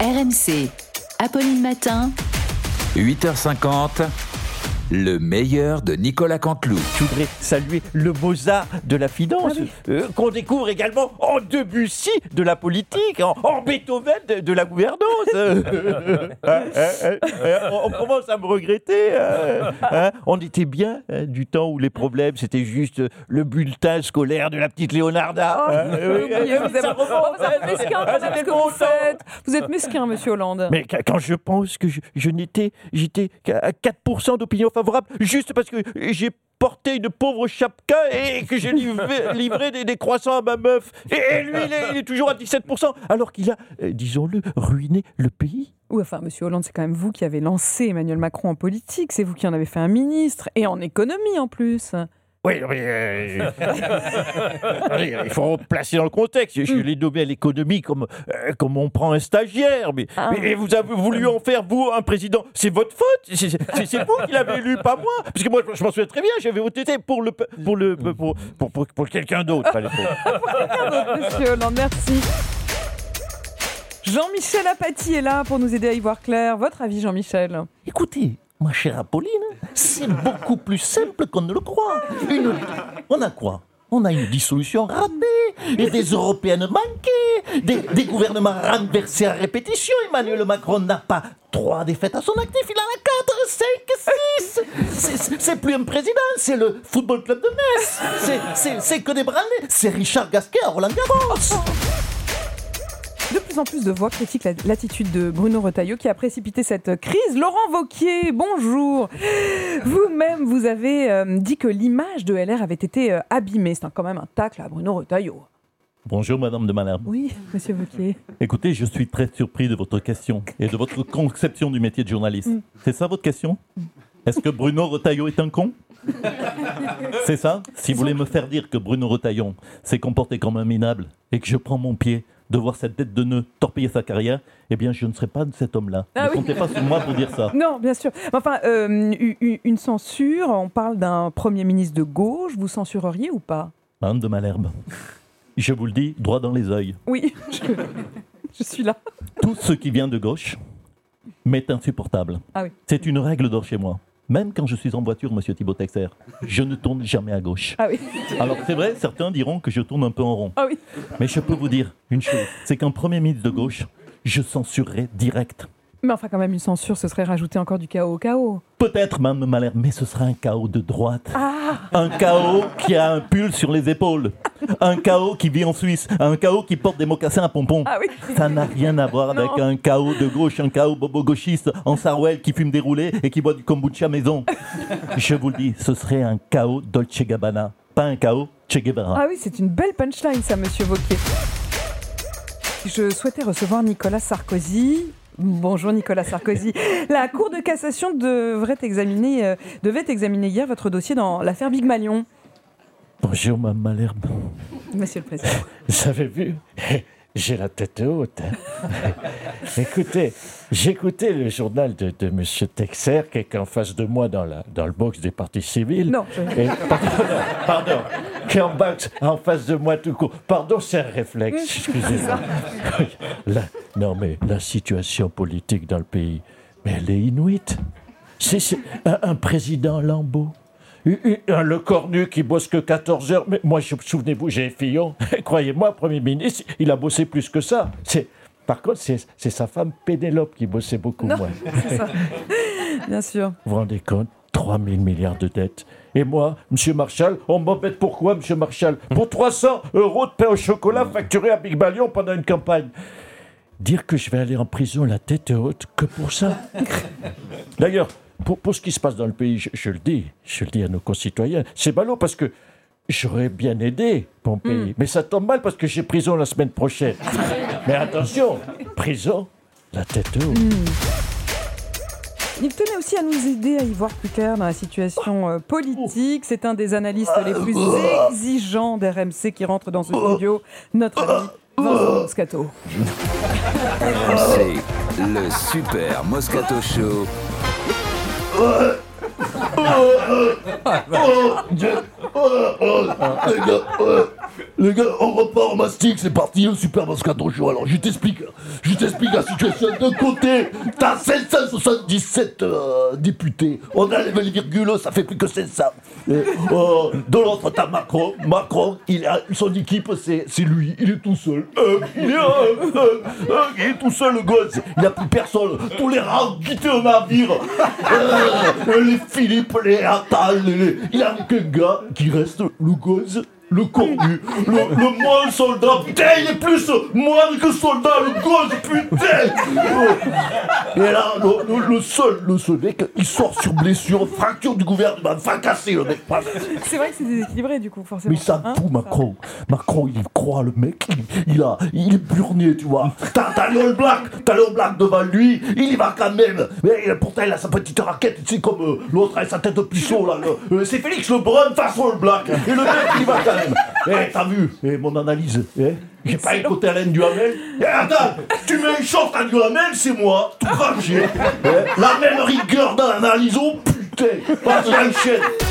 RMC, Apolline Matin, 8h50, le meilleur de Nicolas Canteloup. Je voudrais saluer le Mozart de la finance, qu'on découvre également en Debussy de la politique, en Beethoven de la gouvernance. On commence à me regretter. On était bien du temps où les problèmes, c'était juste le bulletin scolaire de la petite Léonarda. Vous êtes mesquin, monsieur Hollande. Mais quand je pense que j'étais à 4% d'opinion favorable, juste parce que j'ai porté une pauvre chapka et que j'ai livré des croissants à ma meuf. Et lui, il est toujours à 17%, alors qu'il a, disons-le, ruiné le pays. Oui, enfin, monsieur Hollande, c'est quand même vous qui avez lancé Emmanuel Macron en politique. C'est vous qui en avez fait un ministre, et en économie en plus. Oui, il faut placer dans le contexte. Je l'ai nommé à l'économie comme on prend un stagiaire. Mais vous avez voulu en faire, vous, un président. C'est votre faute. C'est vous qui l'avez élu, pas moi. Parce que moi, je m'en souviens très bien. J'avais voté pour quelqu'un d'autre à l'époque. Pour quelqu'un d'autre, monsieur Hollande, merci. Jean-Michel Apathy est là pour nous aider à y voir clair. Votre avis, Jean-Michel ? Écoutez, ma chère Apolline, c'est beaucoup plus simple qu'on ne le croit. On a quoi ? On a une dissolution ratée, et des européennes manquées, des gouvernements renversés à répétition. Emmanuel Macron n'a pas 3 défaites à son actif, il en a 4, 5, 6. C'est plus un président, c'est le football club de Metz. C'est que des branlés. C'est Richard Gasquet à Roland-Garros. De plus en plus de voix critiquent l'attitude de Bruno Retailleau qui a précipité cette crise. Laurent Wauquiez, bonjour. Vous-même, vous avez dit que l'image de LR avait été abîmée. C'est quand même un tacle à Bruno Retailleau. Bonjour Madame de Malherbe. Oui, monsieur Wauquiez. Écoutez, je suis très surpris de votre question et de votre conception du métier de journaliste. C'est ça votre question ? Est-ce que Bruno Retailleau est un con ? C'est ça ? Si vous voulez me faire dire que Bruno Retailleau s'est comporté comme un minable et que je prends mon pied de voir cette tête de nœud torpiller sa carrière, eh bien, je ne serai pas de cet homme-là. Ne comptez pas sur moi pour dire ça. Non, bien sûr. Enfin, une censure, on parle d'un Premier ministre de gauche, vous censureriez ou pas ? Madame de Malherbe, je vous le dis, droit dans les yeux. Oui, je suis là. Tout ce qui vient de gauche m'est insupportable. Ah oui. C'est une règle d'or chez moi. Même quand je suis en voiture, monsieur Thibaut Texer, je ne tourne jamais à gauche. Ah oui. Alors c'est vrai, certains diront que je tourne un peu en rond. Ah oui. Mais je peux vous dire une chose, c'est qu'un Premier ministre de gauche, je censurerai direct. Mais enfin, quand même, une censure, ce serait rajouter encore du chaos au chaos. Peut-être, Mme Malherbe, mais ce sera un chaos de droite. Ah. Un chaos qui a un pull sur les épaules. Un chaos qui vit en Suisse. Un chaos qui porte des mocassins à pompons. Ah oui. Ça n'a rien à voir avec un chaos de gauche, un chaos bobo-gauchiste en Sarwell qui fume des roulés et qui boit du kombucha maison. Je vous le dis, ce serait un chaos Dolce Gabbana, pas un chaos Che Guevara. Ah oui, c'est une belle punchline, ça, monsieur Wauquiez. Je souhaitais recevoir Nicolas Sarkozy. Bonjour Nicolas Sarkozy. La Cour de cassation devait examiner hier votre dossier dans l'affaire Big Malion. Bonjour Mme Malherbe. Monsieur le Président. Vous avez vu ? J'ai la tête haute. Écoutez, j'écoutais le journal de M. Texer qui est en face de moi dans le box des partis civils. Non. Pardon. Qui est en face de moi tout court. Pardon, c'est un réflexe. Excusez-moi. Non, mais la situation politique dans le pays, mais elle est inuite. C'est un président Lambeau. Le cornu qui bosse que 14 heures. Mais moi, souvenez-vous, j'ai Fillon. Croyez-moi, Premier ministre, il a bossé plus que ça. Par contre, c'est sa femme Pénélope qui bossait beaucoup moins. C'est ça. Bien sûr. Vous vous rendez compte ? 3 000 milliards de dettes. Et moi, M. Marshall, on m'embête pourquoi, M. Marshall ? Pour 300 € de pain au chocolat facturé à Big Malion pendant une campagne. Dire que je vais aller en prison la tête haute que pour ça. D'ailleurs, pour ce qui se passe dans le pays, je le dis à nos concitoyens, c'est ballot parce que j'aurais bien aidé mon pays. Mais ça tombe mal parce que j'ai prison la semaine prochaine. Mais attention, prison, la tête haute. Il tenait aussi à nous aider à y voir plus clair dans la situation politique. C'est un des analystes les plus exigeants d'RMC qui rentre dans ce studio, notre ami Vincent Moscato. RMC, le Super Moscato Show. Les gars, on repart en mastic, c'est parti, le super Moscato Show. Alors, je t'explique la situation. D'un côté, t'as 577 députés. On enlève les virgules, ça fait plus que 500. De l'autre, t'as Macron. Macron, son équipe, c'est lui. Il est tout seul. Il est tout seul, le gosse. Il n'a plus personne. Tous les rangs quittent le navire. Les Philippe, les Attal, il a qu'un gars qui reste, le gosse. Le cornu, le moine soldat, putain, il est plus moine que soldat, le gosse, putain. Et là, le seul mec, il sort sur blessure, fracture du gouvernement, fracassé le mec. C'est vrai que c'est déséquilibré du coup, forcément. Mais ça fout Macron. Macron, il croit le mec, il est burné, tu vois. T'as le All Black devant lui, il y va quand même. Mais pourtant, il a sa petite raquette, tu sais, comme l'autre avec sa tête de puceau, là. C'est Félix Lebrun face au All Black. Et le mec, il va quand même. T'as vu mon analyse, j'ai pas écouté Alain Duhamel. Attends, tu mets une chance à Duhamel, c'est moi, tout craché. La même rigueur dans l'analyse, oh putain, vas-y, enchaîne.